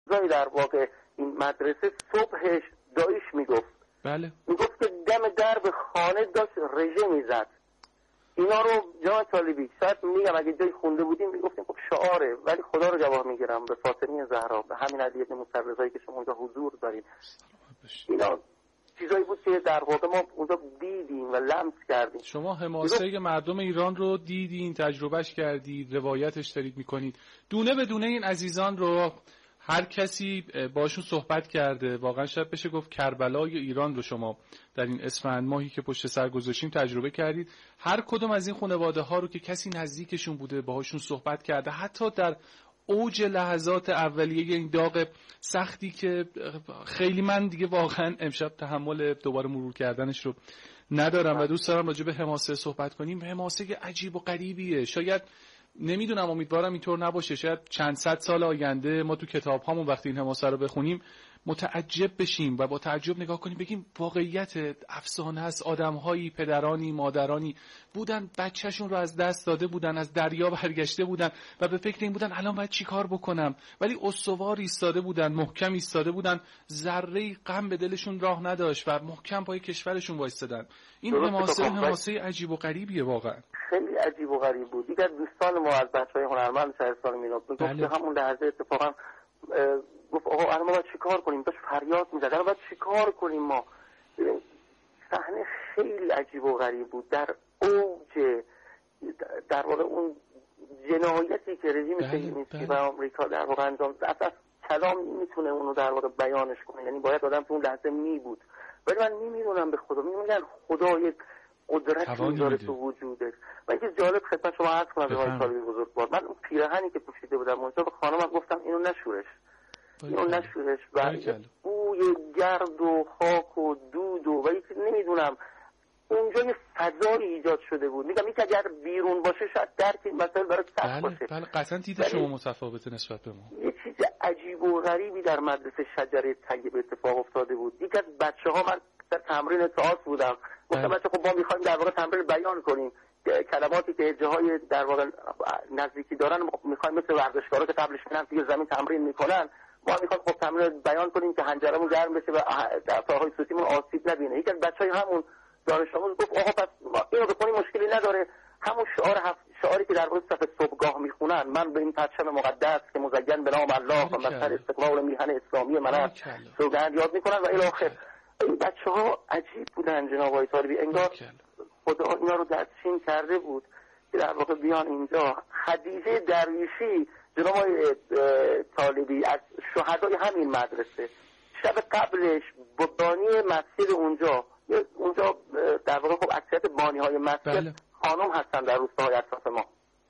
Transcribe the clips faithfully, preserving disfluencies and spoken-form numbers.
زای در واقع این مدرسه صبحش دایش میگفت بله میگفت که دم درب خانه داشت رژه میزد. اینا رو جناب طالبی شاید میگم اگه جای خونده بودیم میگفتیم خب شعاره، ولی خدا رو گواه میگیرم به فاطمه زهرا به همین علی ابن مسرزایی که شما اونجا حضور دارید، اینا چیزایی بود که در واقع ما اونجا دیدیم و لمس کردیم. شما حماسه مردم ایران رو دیدین، تجربهش کردید، روایتش دارید میکنید. دونه به دونه این عزیزان رو هر کسی باشون صحبت کرده. واقعا شاید بشه گفت کربلای ایران رو شما در این اسفند ماهی که پشت سر گذاشتیم تجربه کردید. هر کدوم از این خانواده ها رو که کسی نزدیکشون بوده باهاشون صحبت کرده، حتی در اوج لحظات اولیه این داغ سختی که خیلی من دیگه واقعا امشب تحمل دوباره مرور کردنش رو ندارم و دوست دارم راجع به حماسه صحبت کنیم. حماسه عجیب و غریبیه. شاید نمیدونم، امیدوارم اینطور نباشه، شاید چند صد سال آینده ما تو کتاب هامون وقتی این حماسه رو بخونیم متعجب بشیم و با تعجب نگاه کنیم بگیم واقعیت افسانه است. آدم‌هایی، پدرانی، مادرانی بودن بچه‌شون رو از دست داده بودن، از دریا برگشته بودن و به فکر این بودن الان باید چی کار بکنم، ولی استوار ایستاده بودن، محکم ایستاده بودن، ذره غم به دلشون راه نداشت و محکم پای کشورشون وایستادن. این حماسه حماسه عجیب و غریبیه، واقعا خیلی عجیب و غریب بود. دیگه دوستان ما از بچهای هنرمند شهرستان میلاد گفت که همون لحظه اتفاقا گفت آقا الان ما باید چیکار کنیم، داشت فریاد میزد الان باید چیکار کنیم ما. صحنه خیلی عجیب و غریب بود. در اوج در واقع اون جنایتی که رژیم صهیونیستی و آمریکا در واقع انجام داد، اصلا کلام میتونه اونو در واقع بیانش کنه، یعنی باید آدم تو اون لحظه می بود. ولی من نمیدونم به خدا میگن خدا یک قدرتی داره تو وجودش. و اینکه جالب خدمت شما عرض کنم آقای طالبی بزرگوار، من اون پیراهنی که پوشیده بودم اونجا به خانمم گفتم اینو نشورش، اینو نشورش و بوی گرد و خاک و دود و و یکی نمیدونم اونجا یه فضایی ایجاد شده بود. میگم این اگر بیرون باشه شاید درک این مسئله برای سخت باشه. بله قطعا دید شما متفاوته نسبت به ما. یه چیز عجیب و غریبی در مدرسه شجره طیب اتفاق افتاده بود. یکی از بچه‌ها، من در تمرین تئاتر بودم، گفتم بچه خب ما می‌خوایم در واقع تمرین بیان کنیم، کلماتی که جاهای در واقع نزدیکی دارن می‌خوایم مثل ورزشکارا که قبلش میرن توی زمین تمرین میکنن، ما می‌خوایم خب تمرین بیان کنیم که حنجرمون گرم بشه و دفاع‌های صوتیمون آسیب نبینه. یکی از بچه‌های همون دانش آموز گفت آقا پس اینو بخونی مشکلی نداره، همون شعار هفت شعاری که در روز صف صبحگاه میخونن، من به این پرچم مقدس که مزین به نام الله و مظهر استقلال میهن اسلامی من است سوگند یاد میکنن و الی آخر. این بچه‌ها عجیب بودن جناب آقای طالبی، انگار خدا اینا رو دستچین کرده بود که در واقع بیان اینجا. خدیجه درویشی جناب آقای طالبی از شهدای همین مدرسه، شب قبلش با بانی مسجد اونجا اونجا در واقع خب اکثریت بانی‌های مسجد بله. خانم هستن در روستاهای اطراف ما.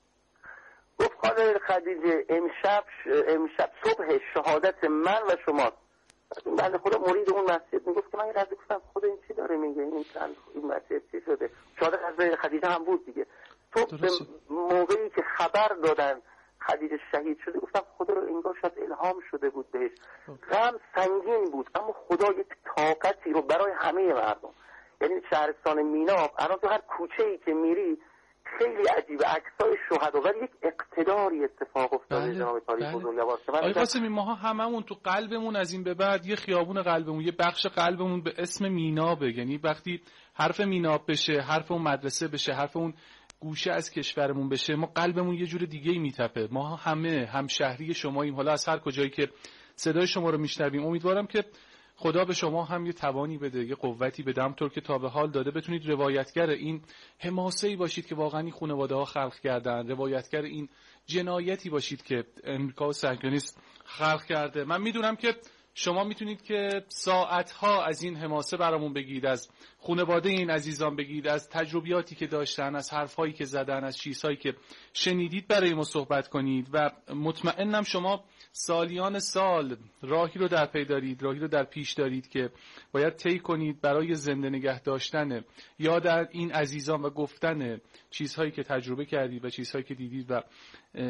گفت خانم خدیجه امشب امشب صبح شهادت من و شما. این بنده خدا مرید اون مسجد میگفت که من یه لحظه گفتم خدا این چی داره میگه، این این مسجد چی شده؟ شهادت از خدیجه هم بود دیگه. تو به موقعی که خبر دادن خدیجه شهید شده گفتم خدا رو انگار شاید الهام شده بود بهش. غم سنگین بود اما خدا یک طاقتی رو برای همه مردم، یعنی شهرستان میناب الان تو هر کوچه‌ای که میری خیلی عجیبه، عکسای شهدا، ولی یک اقتداری اتفاق افتاده جناب طالب بزرگوار. آقای قاسمی ماها هممون تو قلبمون از این به بعد یه خیابون قلبمون، یه بخش قلبمون به اسم مینابه. یعنی وقتی حرف میناب بشه، حرف اون مدرسه بشه، حرف اون گوشه از کشورمون بشه، ما قلبمون یه جور دیگه‌ای میتپه. ما همه هم شهری شماییم، حالا از هر کجایی که صدای شما رو میشنویم. امیدوارم که خدا به شما هم یه توانی بده، یه قوتی بده، همونطور که تا به حال داده بتونید روایتگر این حماسه‌ای باشید که واقعا این خانواده‌ها خلق کردن، روایتگر این جنایتی باشید که امریکا و صهیونیسم خلق کرده. من میدونم که شما میتونید که ساعتها از این حماسه برامون بگید، از خانواده این عزیزان بگید، از تجربیاتی که داشتن، از حرفایی که زدن، از چیزهایی که شنیدید برای ما صحبت کنید و مطمئنم شما سالیان سال راهی رو در پی دارید، راهی رو در پیش دارید که باید طی کنید برای زنده نگه داشتن یاد این عزیزان و گفتن چیزهایی که تجربه کردید و چیزهایی که دیدید و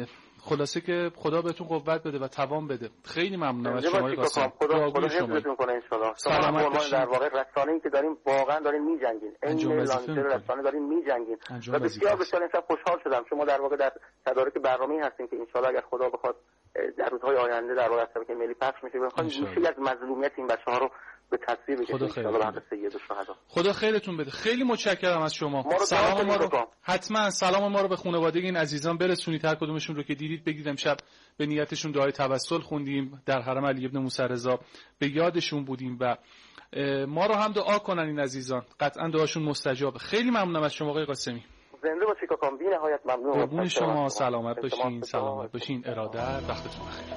خلاصه که خدا بهتون قوت بده و توان بده. خیلی ممنونم از شما قاسم. خدا خدا حفظتون کنه ان شاء الله. سلامت باشین. در واقع رسانه‌ای که داریم واقعا دارین می‌جنگین. این لانچر رسانه دارین می‌جنگین. و بسیار بسیار امشب خوشحال شدم شما در واقع در تدارک برنامه‌ای هستین که ان شاء الله اگر خدا بخواد در روزهای آینده در واقع شبکه ملی پخش میشه بخوام میشه از مظلومیت این بچه‌ها رو به تصویر بکشید ان شاء الله به حق سید الشهدا. خدا خیرتون بده. خیلی متشکرم از شما. سلام ما رو حتما سلام ما رو به خانواده این عزیزان برسونید. هر کدومشون رو که دیدید بگید امشب به نیتشون دعای توسل خوندیم، در حرم علی ابن موسی رضا به یادشون بودیم و ما رو هم دعا کنن این عزیزان. قطعا دعاشون مستجاب. خیلی ممنونم از شما آقای قاسمی. زنده باشید کاکام، بی نهایت ممنون. قربون شما، سلامت باشین، سلامت باشین. ارادت، وقتتون بخیر.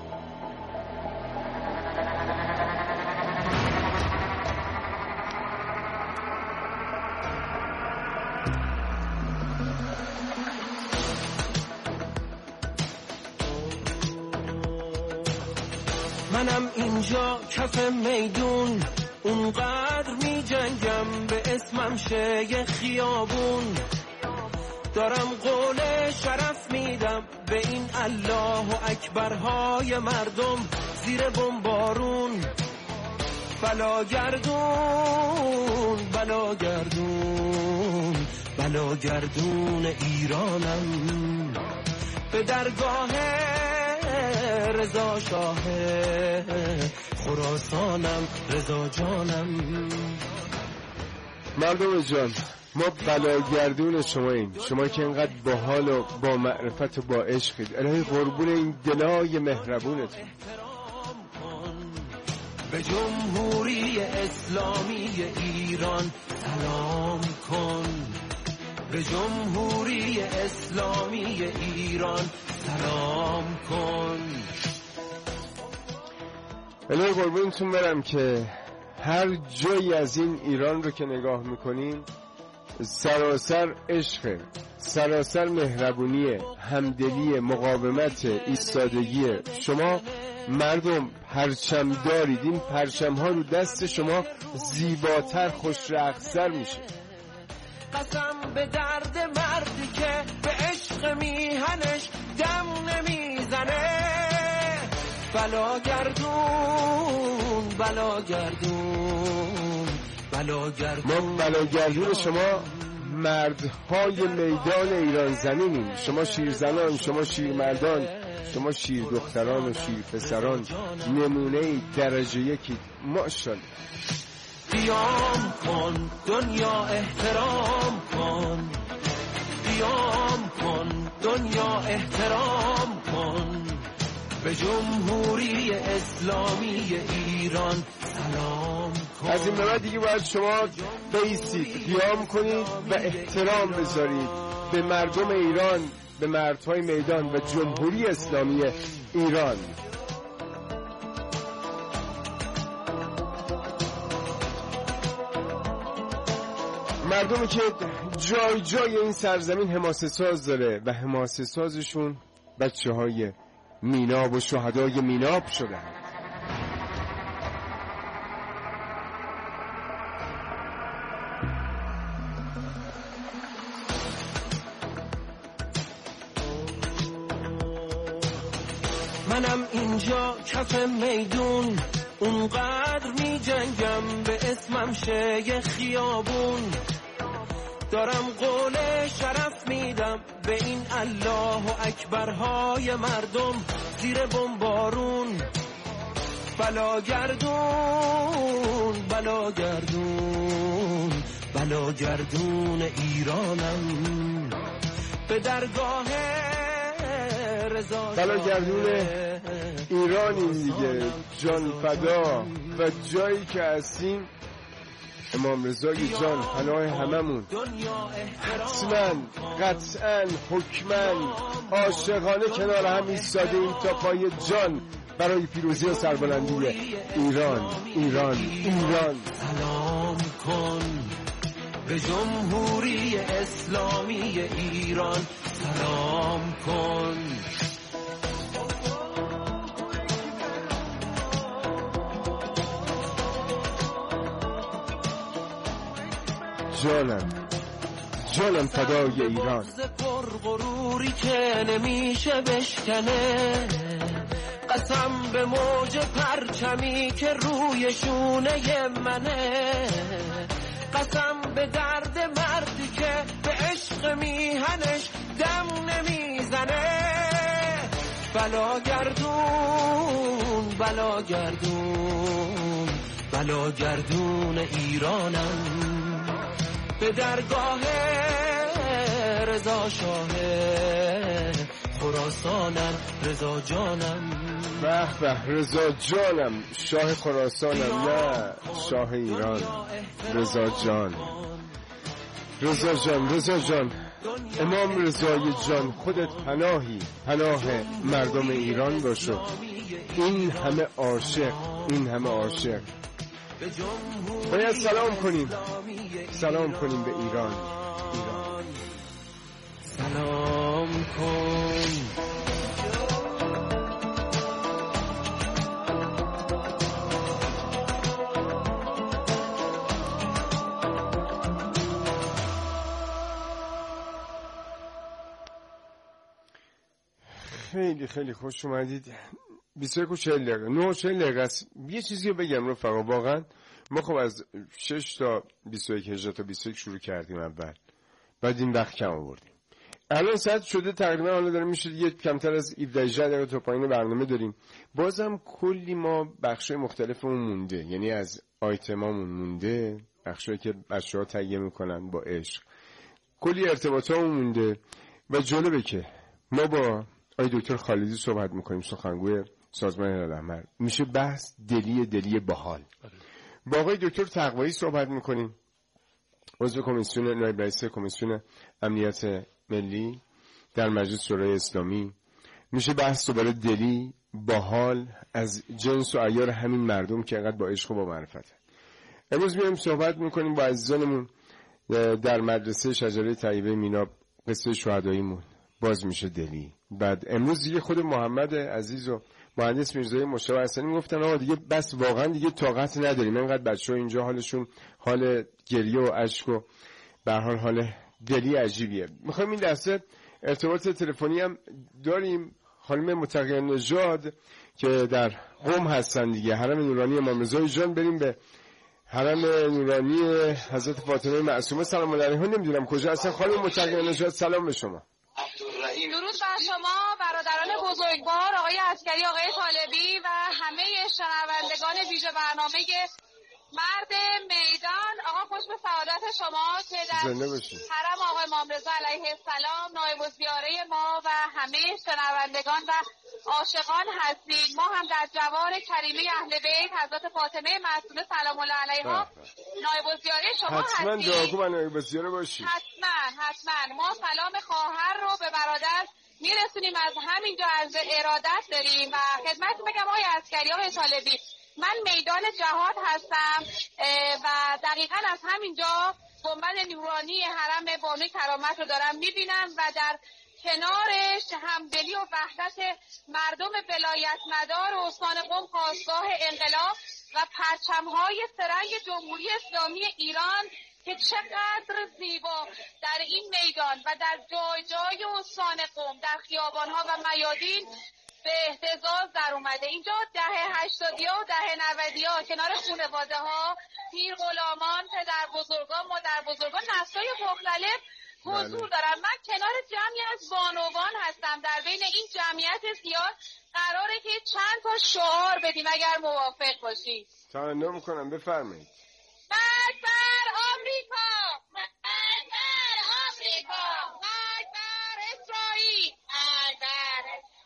منم اینجا کف میدون اونقدر می جنگم به اسمم شه یه خیابون، دارم قول شرف میدم به این الله و اکبرهای مردم زیر بمبارون. بلا گردون بلا گردون بلا گردون ایرانم، به درگاه رضا شاه خراسانم، رضا جانم. مردم جان، ما بلاگردون شماییم، شما که اینقدر با حال و با معرفت و با عشقید. الهی قربون این دلای مهربونتون. به جمهوری اسلامی ایران سلام کن، به جمهوری اسلامی ایران سلام کن. الهی قربونتون برم که هر جایی از این ایران رو که نگاه میکنیم سراسر عشق، سراسر مهربونی، همدلی، مقاومت، ایستادگی. شما مردم پرچم دارید، این پرچم ها رو دست شما زیباتر، خوش رقص‌تر میشه. قسم به درد مردی که به عشق میهنش دم نمیزنه، بلا گردون بلا گردون بلا گردون. ما بلا گردون شما مردهای میدان ایران زمینیم. شما شیرزنان، شما شیرمردان، شما شیر دختران و شیر پسران، نمونه درجه یکی. ماشاءالله. قیام کن دنیا احترام کن، قیام کن دنیا احترام کن، به جمهوری اسلامی ایران سلام کن. از این به بعد دیگه باید شما بیسید، قیام کنید و احترام بذارید به مردم ایران، به مردهای میدان و جمهوری اسلامی ایران. مردمی که جای جای این سرزمین حماسه ساز داره و حماسه سازشون بچه های میناب و شهدای میناب شدن. منم اینجا کف میدون اونقدر می جنگم به اسمم شه یه خیابون، دارم قول شرف میدم به این الله و اکبرهای مردم زیر بمبارون. بلا گردون بلا گردون بلا گردون ایرانم، به درگاه رضا بلا گردون ایرانی دیگه، جان فدا. و جایی که هستیم امام رضای جان پناه هممون، حتما قطعا حکما عاشقانه کنار هم ایستاده این تا پای جان برای پیروزی و سربلندی ایران. ایران ایران سلام کن، به جمهوری اسلامی ایران سلام کن. جانم جانم فدای ایران. پرغروری که نمیشه بشکنه، قسم به موج پرچمی که روی شونه منه، قسم به درد مردی که به عشق میهنش دم نمیزنه. بلا گردون بلا گردون بلا گردون ایرانم، به درگاه رضا شاه خراسانم، رضا جانم. به به رضا جانم، شاه خراسانم، نه شاه ایران. رضا جان، رضا جان، رضا جان، امام رضای جان، خودت پناهی، پناه مردم ایران باشو. این همه عاشق، این همه عاشق. باید سلام کنیم، سلام کنیم به ایران. ایران سلام کن. خیلی خیلی خوش اومدید. بیست و یک و چهل دقیقه، نه و چهل دقیقه است. یه چیزی رو بگم رفقا، واقعا ما خب از شش تا بیست و یک، هجده تا بیست و یک شروع کردیم اول، بعد این وقت کم آوردیم. الان ساعت شده تقریبا، حالا داره میشه یه کمتر از هفده دقیقه تا پایین برنامه داریم. بازم کلی ما بخشای مختلفمون مونده، یعنی از آیتمامون مونده، بخشایی که بچه‌ها تهیه میکنن با عشق، کلی ارتباطامون مونده. و جالبه که ما با آقای دکتر خالدی صحبت میکنیم، سخنگوی سازمان هلال احمر. میشه بحث دلی دلی باحال. با آقای دکتر تقوایی صحبت میکنیم، عضو کمیسیون، نایب رئیس کمیسیون امنیت ملی در مجلس شورای اسلامی. میشه بحث دوباره دلی باحال از جنس و عیار همین مردم که انقدر با عشق و با معرفت. امروز میایم صحبت میکنیم با عزیزانمون در مدرسه شجره طیبه مینا، قصه شهداییمون باز میشه دلی. بعد امروز دیگه خود محمد عزیز و مهندس میرزایی مشتاق حسنی میگفتن آقا دیگه بس، واقعا دیگه طاقت نداریم، اینقدر بچه‌ها اینجا حالشون حال گریه و اشک و به هر حال حال دلی عجیبیه. میخوایم این لحظه ارتباط تلفنی هم داریم. خانم متقی نژاد که در قم هستن دیگه، حرم نورانی امام رضا جان. بریم به حرم نورانی حضرت فاطمه معصومه سلام علیها. نمیدونم کجا هستن خانم متقی نژاد. سلام به شما. درود بر شما برادران بزرگوار، آقای عسکری، آقای طالبی و همه شنوندگان ویژه برنامه مرد میدان. آقا خوش به سعادت شما که در حرم آقا امام رضا علیه السلام نایب الزیاره ما و همه شنوندگان و عاشقان هستید. ما هم در جوار کریمه اهل بیت حضرت فاطمه معصومه سلام الله علیها نایب الزیاره شما هستید. حتما دعا کنم نایب الزیاره باشید. حتما حتما. ما سلام خواهر رو به برادر میرسونیم از همینجا، از ارادت داریم. و خدمتتون بگم آقای عسکری، آقای طالبی، من میدان جهاد هستم و دقیقاً از همینجا گنبد نورانی حرم بانوی کرامت رو دارم میبینم و در کنارش همدلی و وحدت مردم ولایت مدار و استان قم، خاستگاه انقلاب و پرچم‌های سرنگ جمهوری اسلامی ایران که چقدر زیبا در این میدان و در جای جای استان قم در خیابان‌ها و میادین به اهتزاز در اومده. اینجا دهه هشتادی ها و دهه نودی ها کنار خانواده ها، پیر غلامان، پدر بزرگان، مادر بزرگان، نسل‌های مختلف حضور دارن. من کنار جمعی از بانوان هستم. در بین این جمعیت زیاد قراره که چند تا شعار بدیم اگر موافق باشید. تمنا میکنم، بفرمایید. مرگ بر آمریکا، مرگ بر آمریکا، مرگ بر اسرائیل، مرگ بر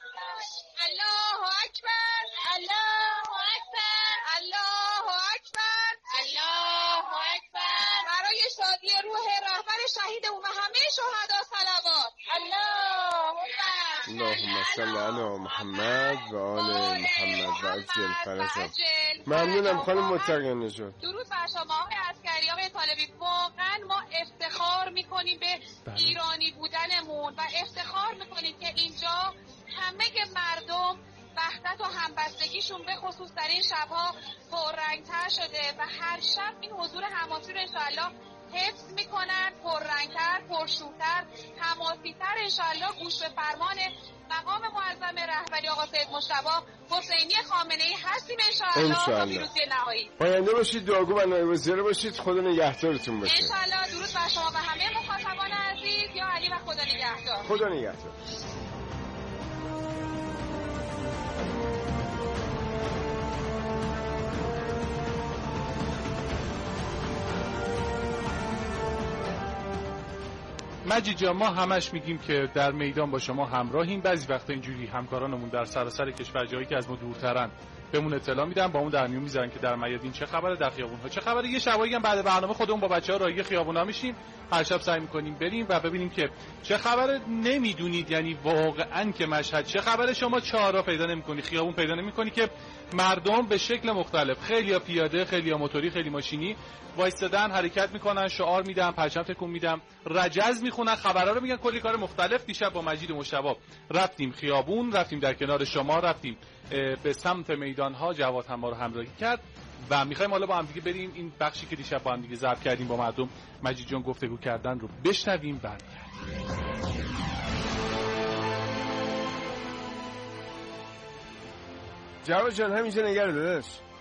الله اکبر، الله اکبر، الله اکبر، الله اکبر. برای شادی روح رهبر شهیدمون و همه شهدا صلوات. الله اکبر. اللهم صل علی محمد و آل محمد و عجل فرجهم. ممنونم خانم متقی نژاد. درود بر شما آقای عسکری، آقای طالبی. واقعا ما افتخار میکنیم به ایرانی بودنمون و افتخار میکنیم که اینجا همه مردم وحدت و همبستگیشون به خصوص در این شبها پررنگتر شده و هر شب این حضور هماسون رو انشاءالله حفظ میکنن، پررنگتر، پرشورتر، حماسی‌تر انشالله گوش به فرمان مقام معظم رهبری آقا سید مجتبی حسینی خامنه‌ای هستیم انشالله تا پیروزی نهایی. پاینده باشید، دعاگو و نایب وزیر باشید، خدا نگهدارتون باشه. انشالله. درود بر شما و همه مخاطبان عزیز. یا علی و خدا نگهدار. خدا نگهدار. مجید جان، ما همش میگیم که در میدان با شما همراهیم. بعضی وقتا اینجوری همکارانمون در سراسر کشور جایی که از ما دورترن بهمون اطلاع میدن، با اون در میون میذارن که در میادین چه خبره، در خیابون‌ها چه خبره. یه شبایی هم بعد برنامه خودمون با بچه‌ها راهی خیابونا میشیم، هر شب سعی می‌کنیم بریم و ببینیم که چه خبره. نمیدونید یعنی واقعاً که مشهد چه خبره، شما چهارراه پیدا نمی‌کنی، خیابون پیدا نمی‌کنی که مردم به شکل مختلف، خیلی‌ها پیاده، خیلی‌ها موتوری، خیلی ماشینی وایستادن، حرکت میکنن، شعار میدن، پرچم تکون میدن، رجز میخونن، خبرها رو میگن، کلی کار مختلف. دیشب با مجید مجتبی رفتیم خیابون، رفتیم در کنار شما، رفتیم به سمت میدانها، جواد هم ما رو همراهی کرد و میخوایم حالا با هم دیگه بریم این بخشی که دیشب با هم دیگه ضبط کردیم با مردم مجید جان گفتگو کردن رو بشنویم. برگردیم. جواد جان همینجا نگرد داداش.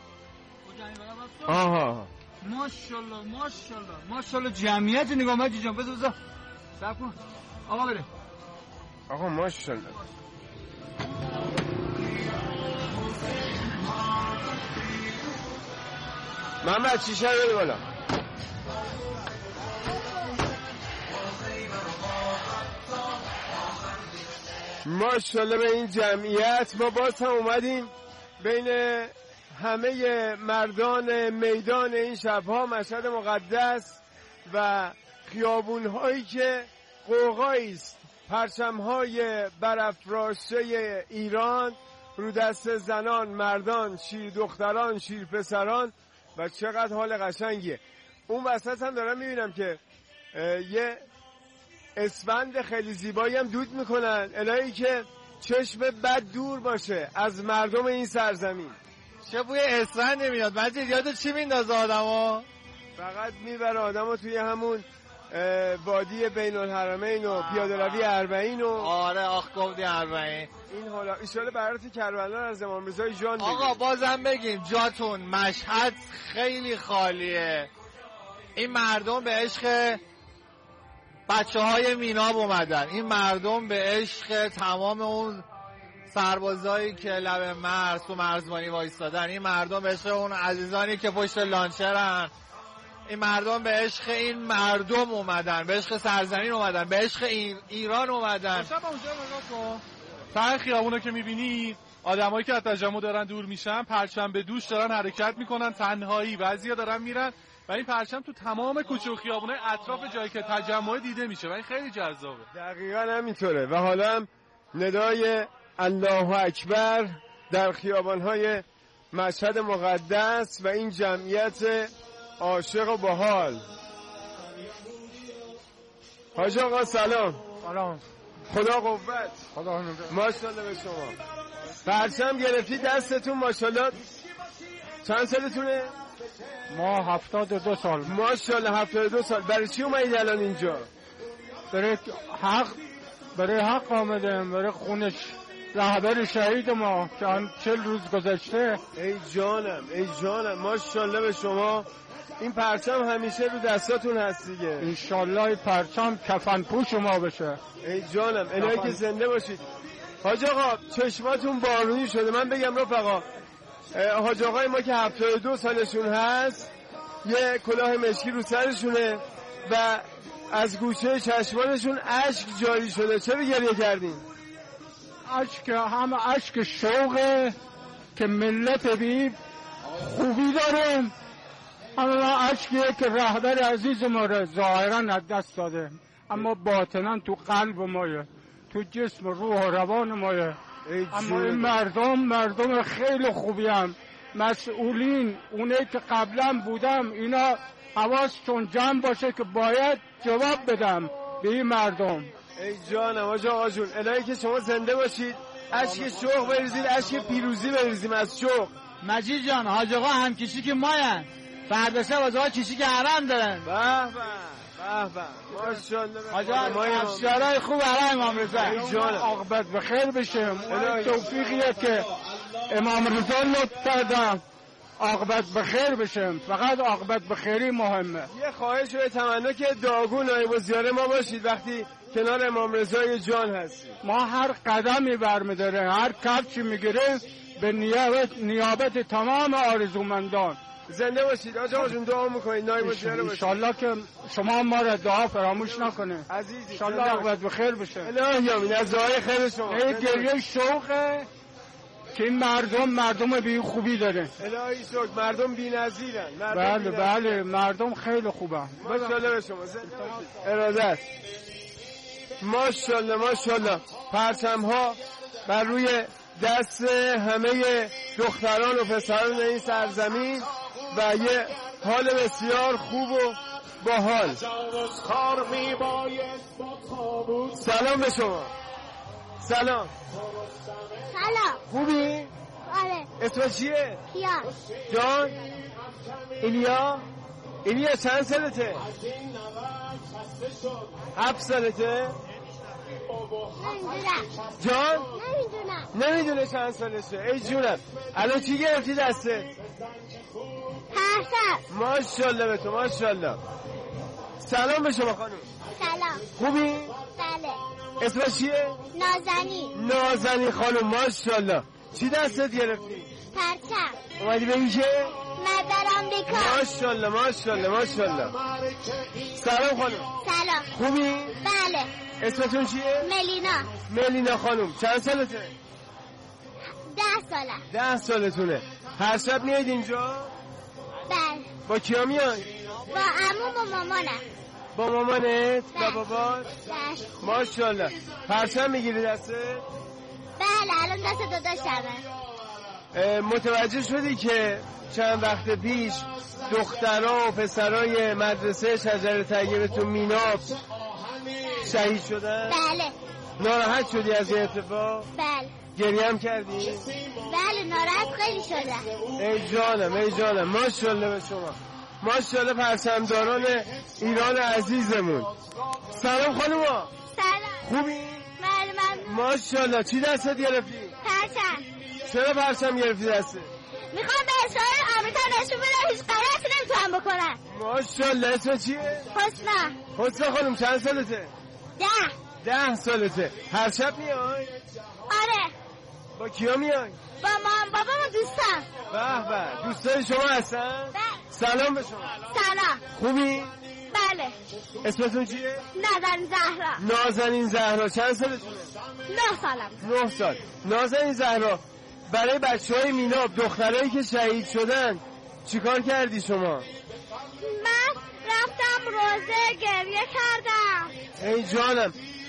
آها ماشاءالله ماشاءالله ماشاءالله جمعیت نگاه مجید جان. بذار بذار صبر کن آقا بره. آقا ماشاءالله. محمد چیشه رو بده بالا. ماشاءالله به این جمعیت. ما باز هم اومدیم بین همه مردان میدان این شبها مشهد مقدس و خیابون‌هایی که قوقایی است، پرچم‌های برافراشته ایران رو دست زنان، مردان، شیر دختران، شیر پسران و چقدر حال قشنگیه. اون وسط هم دارم میبینم که یه اسفند خیلی زیبایی هم دود میکنن، الهی که چشم بد دور باشه از مردم این سرزمین. چه بوی اسفند نمیاد مجید؟ یاد چی میندازه آدمو؟ فقط میبره آدمو توی همون وادی بین الحرمین و پیاده روی اربعین و آره آخ گفتی اربعین. این حالا ایشالا برات کربلا از امام رضا جان بگیم. آقا بازم بگیم جاتون مشهد خیلی خالیه. این مردم به عشق بچه های میناب اومدن، این مردم به عشق تمام اون سربازایی که لب مرز تو مرزبانی وایستادن، این مردم به عشق اون عزیزانی که پشت لانچرن، این مردم به عشق این مردم اومدن، به عشق سرزمین اومدن، به عشق این ایران اومدن. ته خیابونو که میبینی آدمایی که از تجمع دارن دور میشن، پرچم به دوش دارن حرکت میکنن تنهایی، بعضیا دارن میرن و این پرچم تو تمام کوچه و خیابونای اطراف جایی که تجمع دیده میشه و این خیلی جذابه. دقیقاً همینطوره. و حالا هم ندای الله اکبر در خیابان‌های مشهد مقدس و این جمعیت عاشق و باحال. حاج آقا سلام. سلام. خدا قوت. خدا نگهدار. ماشاءالله به شما. پرچم گرفتی دستتون ماشاءالله. چند سالتونه؟ ما هفتاد و دو سال. ماشاءالله هفتاد و دو سال. برای چی اومدید الان اینجا؟ برای حق برای حق آمدیم، برای خونش رهبر شهید ما که چل روز گذشته. ای جانم ای جانم ماشاءالله به شما. این پرچم همیشه رو دستاتون هست دیگه. انشالله این پرچم کفن پوش ما بشه. ای جانم الهی که زنده باشید. حاج آقا چشماتون بارونی شده. من بگم رفقا حاج آقای ما که هفتاد و دو سالشون هست، یه کلاه مشکی رو سرشونه و از گوشه چشمانشون اشک جاری شده. چرا گریه کردین؟ اشک همه اشک شوقه که ملت بی خوبی داریم، همه اشکیه که رهبر عزیز ما رو ظاهرا از دست داده اما باطنا تو قلب مایه، تو جسم روح و روان مایه. اما این مردم مردم خیلی خوبی هم. مسئولین اونه که قبلا بودم اینا حواسشون جمع باشه که باید جواب بدم به این مردم. ای جانم حاج آقا جون الهی که شما زنده باشید، اشک شوق بریزید، اشک پیروزی بریزیم از شوق. مجید جان حاج آقا همکشی که ماین فردسه واسه ها چیشی که حرم دارن. به به به به ماشاءالله. آجا افسرهای خوب برای امام رضا جان عاقبت بخیر بشه. توفیقیه که امام رضا لطف کردن عاقبت بخیر بشه. فقط عاقبت بخیری مهمه. یه خواهش و تمنا که داغو نایب الزیاره ما باشید وقتی کنار امام رضای جان هستید. ما هر قدمی برمی‌داره، هر کفشی میگیره به نیابت نیابت تمام آرزومندان. زنده باشید. آقا جون دعا میکنید نایب الزیاره باشید. انشالله که شما ما را دعا فراموش نکنه. عزیزی انشالله عاقبت بخیر بشه. الهی آمین. از دعای خیر شما. یه گریه شوقه که این مردم مردم بی خوبی داره. الهی شکر. مردم بی‌نظیرن. بله بله مردم خیلی خوبن. ماشاءالله به شما. ارادت. ماشاءالله ماشاءالله. پرچم ها بر روی دست همه دختران و پسران این سرزمین و یه حال بسیار خوب و باحال. سلام به شما. سلام. سلام. خوبی؟ آره. اسم چیه؟ کیا؟ جان؟ ایلیا؟ ایلیا چند سالته؟ هفت سالته؟ نمیدونم. جان؟ نمیدونم. نمیدونه چند سالشه. ای جونم. الان چی گرفتی دسته؟ پرسم. ماشاءالله به تو ماشاءالله. سلام به شما خانم. سلام. خوبی؟ بله. اسمش چیه؟ نازنی. نازنی خانم ماشاءالله. چی دستت گرفتی؟ پرچم. اومدی بگی که؟ من در آمریکا. ماشاءالله ماشاءالله ماشاءالله. سلام خانم. سلام. خوبی؟ بله. اسمتون چیه؟ ملینا. ملینا خانم. چند سالته؟ ده ساله. ده سالتونه. هر شب میاید اینجا؟ بله. با کیا میای؟ با عموم و مامانم. با مامانت؟ با بابات؟ بله. ماشاءالله. پرچم میگیری دسته؟ بله الان دست داداشمه. متوجه شدی که چند وقت پیش دخترها و پسرای مدرسه شجره طیبه تو میناب شهید شدن؟ بله. ناراحت شدی از این اتفاق؟ بله. گریه هم کردی؟ بله ناراحت خیلی شدم. ای جانم ای جانم. ماشاءالله به شما. ماشاءالله پرچمداران ایران عزیزمون. سلام خانوما. سلام. خوبی؟ بله ممنون. ماشاءالله. چی دستت گرفتی؟ پرچم. چرا پرچم گرفتی دسته؟ میخوام به اسرائیل آمریکا نشون بدم هیچ غلطی نمیتونم بکنم. ماشاءالله. اسم چیه؟ حسنا. حسنا خانم چند سالته؟ ده. ده سالته. هر شب میای؟ آره. با کیا میای؟ با مام بابام و دوستم. به به. دوستای شما هستن؟ بله. سلام به شما. سلام. خوبی؟ بله. اسمتون چیه؟ نازنین زهرا. نازنین زهرا. چند سالتونه؟ نه سالم. نه سال. نازنین زهرا برای بچه های میناب دخترایی که شهید شدن چیکار کردی شما؟ من رفتم روزه گریه کردم. ای جانم.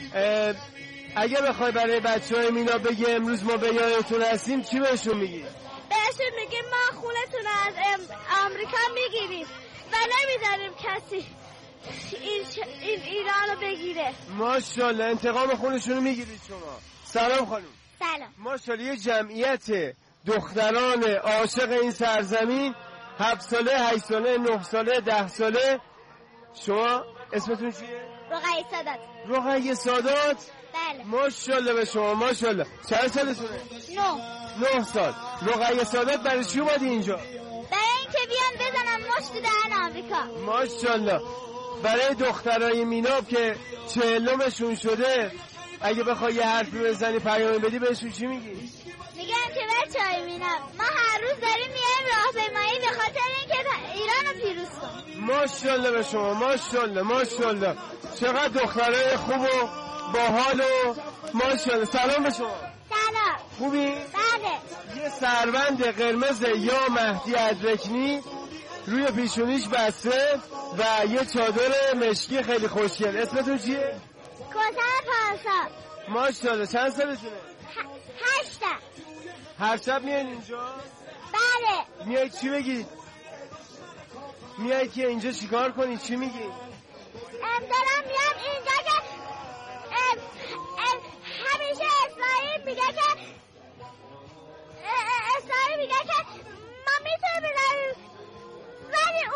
اگه بخوای برای بچه های میناب بگی امروز ما به یادتون هستیم چی بهشون میگی؟ بهشون میگیم ما خونتون از آمریکا میگیریم و نمیذاریم کسی این, ش... این ایران رو بگیره. ماشاءالله. انتقام خونشون رو میگیرید شما. سلام خانم. سلام. ماشاءالله. یه جمعیت دختران عاشق این سرزمین هفت ساله، هشت ساله، نه ساله، ده ساله. شما اسمتون چیه؟ رقیه سادات. رقیه سادات. بله. ماشاءالله به شما ماشاءالله. چند سالتونه؟ نه. نه سال. رقیه سادات برای چی اومدی اینجا؟ برای اینکه بیان بزنم مشت دهن آمریکا. ماشاءالله. برای دخترای میناب که چهلمشون شده اگه بخوای یه حرفی بزنی پیام بدی بهشون چی میگی؟ میگم که بچه‌های میناب ما هر روز داریم میایم راهپیمایی به خاطر اینکه ایران رو پیروز کنیم. ماشاءالله به شما ماشاءالله ماشاءالله. چقدر دخترای خوب و باحال و ماشاءالله. سلام به شما. سلام. خوبی؟ بله. یه سربند قرمز یا مهدی ادرکنی روی پیشونیش بسته و یه چادر مشکی خیلی خوشگل. اسمتون چیه؟ کوثر پارسا. ماشاءالله. چند سالتونه؟ هشتا. هر شب میاین اینجا؟ بله. میای چی بگید؟ میای که اینجا چیکار کنی؟ چی میگی؟ ام دارم میام اینجا که ام ام همیشه اسرائیل میگه که اسرائیل میگه که ما میتونیم بزنیم ولی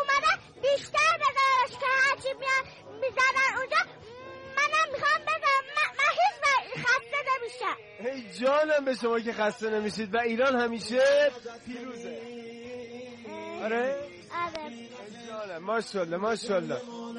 میگم به شما که خسته نمیشید و ایران همیشه پیروزه. آره؟ آره. ماشاءالله ماشاءالله.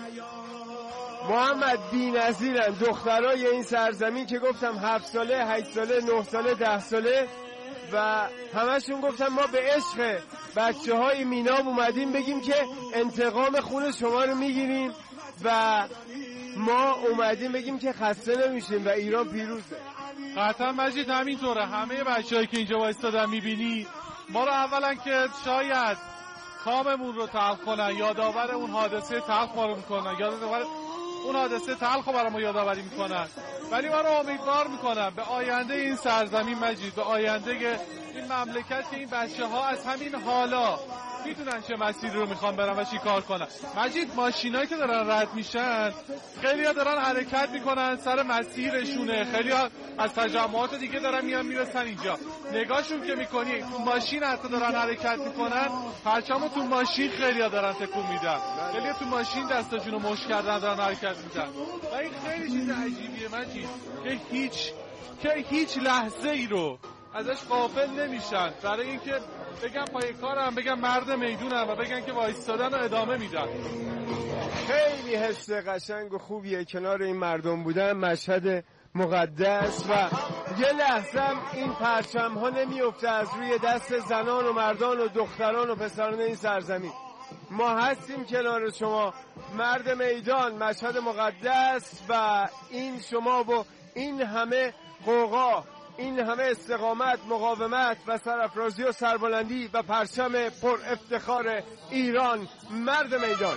محمد بی‌نظیرن دخترای این سرزمین که گفتم هفت ساله، هشت ساله، نه ساله، ده ساله و همشون گفتم ما به عشق بچه های میناب اومدیم بگیم که انتقام خون شما رو میگیریم و ما اومدیم بگیم که خسته نمیشیم و ایران پیروزه. قطعا مجید همینطوره. همه بچه‌هایی که اینجا وایستادن میبینی ما رو اولا که شاید کاممون رو تلخ کنن، یادآور اون حادثه تلخ ما رو میکنن، یادآور اون حادثه تلخ رو برای ما یادآوری میکنن، ولی ما رو امیدوار میکنن به آینده این سرزمین مجید، به آینده این مملکت که این بچه ها از همین حالا میدونن چه مسیری رو میخوان برن و چی کار کنن. مجید ماشینایی که دارن رد میشن خیلی ها دارن حرکت میکنن سر مسیرشونه، خیلی ها از تجمعات دیگه دارن میان میرسن اینجا. نگاهشون که میکنی تو ماشین حتی دارن حرکت میکنن، پرچمو تو ماشین خیلی ها دارن تکون میدن، خیلی ها تو ماشین دستاشونو مشت کردن دارن حرکت میدن و این خیلی چیز عجیبیه مجید که هیچ که هیچ لحظه ای رو ازش غافل نمیشن، برای اینکه بگن پای کارم، بگن مرد میدونم و بگن که وایستادن و ادامه میدن. خیلی حس قشنگ و خوبیه کنار این مردم بودن، مشهد مقدس و یه لحظه هم این پرچم ها نمیفته از روی دست زنان و مردان و دختران و پسران این سرزمین. ما هستیم کنار شما، مرد میدان، مشهد مقدس و این شما و این همه قوقا، این همه استقامت، مقاومت و سرافرازی و سربلندی و پرچم پر افتخار ایران، مرد میدان.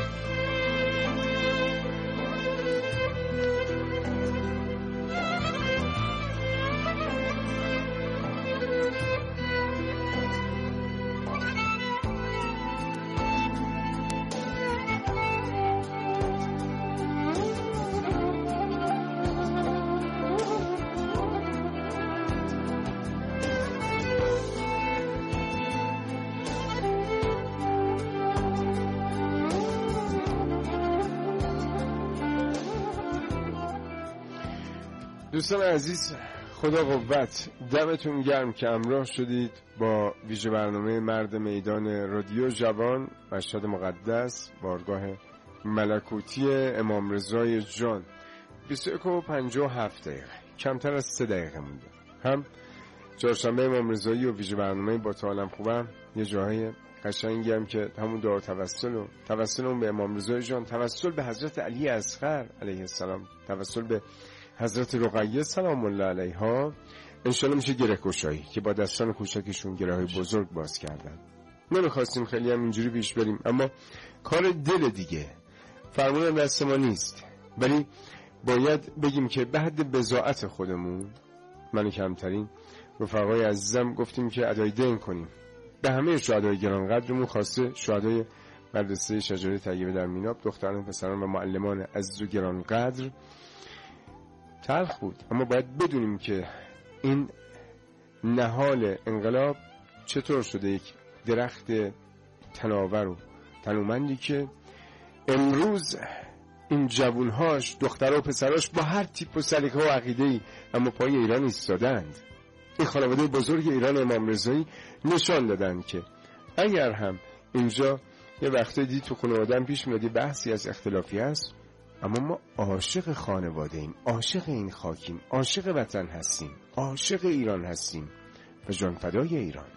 دوستان عزیز، خدا قوت، دمتون گرم که همراه شدید با ویژه برنامه مرد میدان رادیو جوان، مشهد مقدس، بارگاه ملکوتی امام رضای جان. بیست و یک و پنجاه و هفت دقیقه، کمتر از سه دقیقه مونده. هم چهارشنبه امام رضایی و ویژه برنامه با تعالم خوبم، یه جاهای قشنگی هم که همون دعا توسل و توسل اون به امام رضای جان، توسل به حضرت علی اصغر علیه السلام، توسل به حضرت رقیه سلام الله علیها، انشالله میشه گره گشایی که با دستان کوچکشون گره های بزرگ باز کردن. نمیخواستیم خیلی هم اینجوری پیش بریم، اما کار دل دیگه، فرمون دست ما نیست، ولی باید بگیم که به حد بضاعت خودمون، من کمترین، رفقای عزیزم گفتیم که ادای دین کنیم به همه شهدای گرانقدرمون، خاصه شهدای مدرسه شجره طیبه در میناب، دختران، پسران و معلمان عزیز و گرانقدر. تلخ بود، اما باید بدونیم که این نهال انقلاب چطور شده یک درخت تناور و تنومندی که امروز این جوانهاش، دخترها و پسراش با هر تیپ و سلیقه و عقیده‌ای اما پای ایران ایستادند. این خانواده بزرگ ایران امام رضایی نشان دادن که اگر هم اینجا یه وقتی دید تو خانواده‌ام پیش میاد بحثی از اختلافی هست، اما ما عاشق خانواده ایم، عاشق این خاکیم، عاشق وطن هستیم، عاشق ایران هستیم و جان فدای ایران.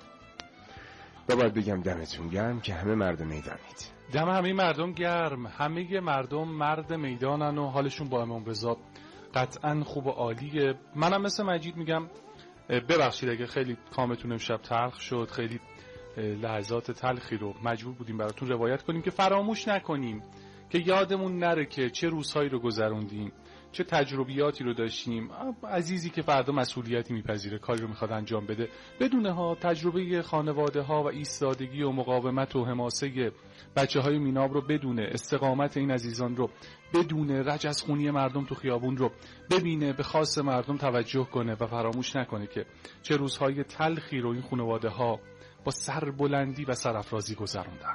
و باید بگم دمتون گرم که همه مرد میدانید. دم همه مردم گرم، همه مردم مرد میدانن و حالشون با امام رضا قطعا خوب و عالیه. منم مثل مجید میگم ببخشید اگه خیلی کامتون امشب تلخ شد، خیلی لحظات تلخی رو مجبور بودیم براتون روایت کنیم که فراموش نکنیم، که یادمون نره که چه روزهایی رو گذروندیم، چه تجربیاتی رو داشتیم. عزیزی که فردا مسئولیتی میپذیره، کاری رو میخواد انجام بده، بدونه ها تجربه خانواده ها و ایستادگی و مقاومت و حماسه بچه های میناب رو بدونه، استقامت این عزیزان رو بدونه، رجزخونی مردم تو خیابون رو ببینه، به خاص مردم توجه کنه و فراموش نکنه که چه روزهای تلخی رو این خانواده ها با سربلندی و سرافرازی گذروندن.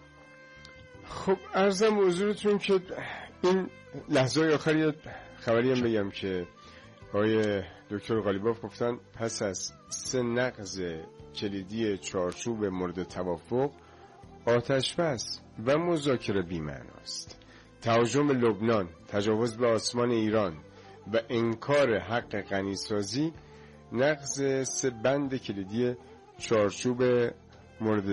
خب عرضم حضورتون که این لحظه آخری خبری هم بگم که آقای دکتر غالیباف گفتن پس از سه نقض کلیدی چارچوب مورد توافق، آتش بس و مذاکره بی‌معناست. تهاجم به لبنان، تجاوز به آسمان ایران و انکار حق غنیسازی نقض سه بند کلیدی چارچوب مورد